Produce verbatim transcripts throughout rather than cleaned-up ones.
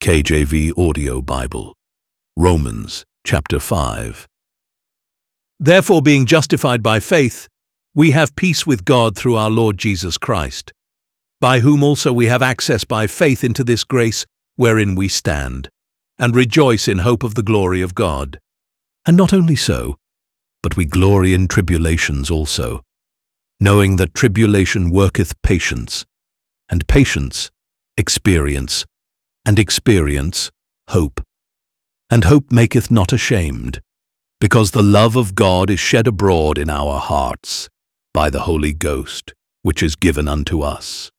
K J V Audio Bible. Romans chapter five. Therefore, being justified by faith, we have peace with God through our Lord Jesus Christ, by whom also we have access by faith into this grace wherein we stand, and rejoice in hope of the glory of God. And not only so, but we glory in tribulations also, knowing that tribulation worketh patience, and patience experience, and experience hope. And hope maketh not ashamed, because the love of God is shed abroad in our hearts by the Holy Ghost, which is given unto us.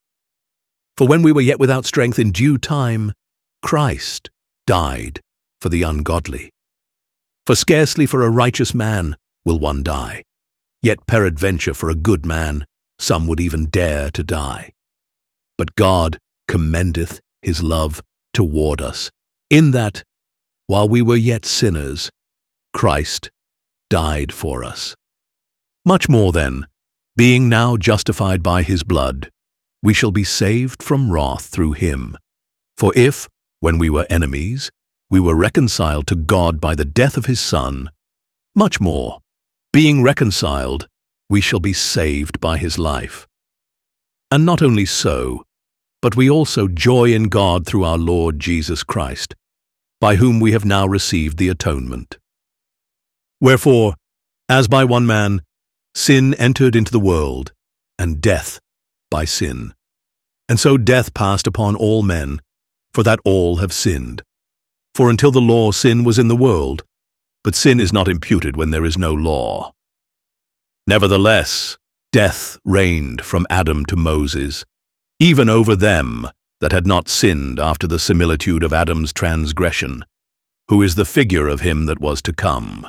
For when we were yet without strength, in due time Christ died for the ungodly. For scarcely for a righteous man will one die, yet peradventure for a good man some would even dare to die. But God commendeth his love toward us, in that, while we were yet sinners, Christ died for us. Much more then, being now justified by his blood, we shall be saved from wrath through him. For if, when we were enemies, we were reconciled to God by the death of his Son, much more, being reconciled, we shall be saved by his life. And not only so, but we also joy in God through our Lord Jesus Christ, by whom we have now received the atonement. Wherefore, as by one man sin entered into the world, and death by sin, and so death passed upon all men, for that all have sinned. For until the law sin was in the world, but sin is not imputed when there is no law. Nevertheless, death reigned from Adam to Moses, even over them that had not sinned after the similitude of Adam's transgression, who is the figure of him that was to come.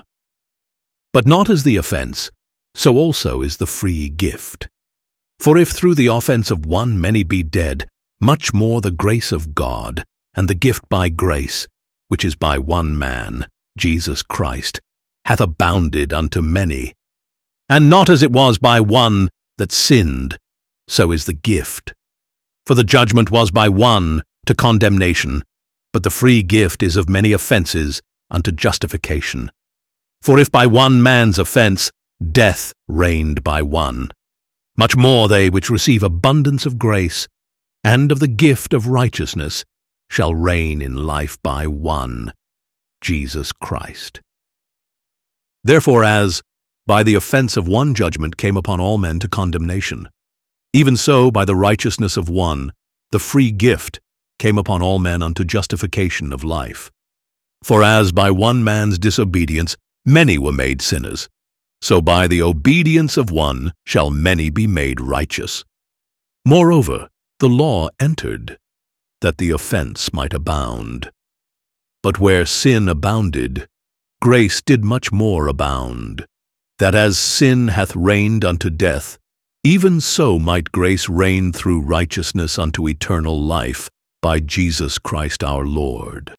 But not as the offense, so also is the free gift. For if through the offense of one many be dead, much more the grace of God, and the gift by grace, which is by one man, Jesus Christ, hath abounded unto many. And not as it was by one that sinned, so is the gift. For the judgment was by one to condemnation, but the free gift is of many offenses unto justification. For if by one man's offense death reigned by one, much more they which receive abundance of grace and of the gift of righteousness shall reign in life by one, Jesus Christ. Therefore, as by the offense of one judgment came upon all men to condemnation, even so by the righteousness of one the free gift came upon all men unto justification of life. For as by one man's disobedience many were made sinners, so by the obedience of one shall many be made righteous. Moreover, the law entered, that the offense might abound. But where sin abounded, grace did much more abound, that as sin hath reigned unto death, even so might grace reign through righteousness unto eternal life by Jesus Christ our Lord.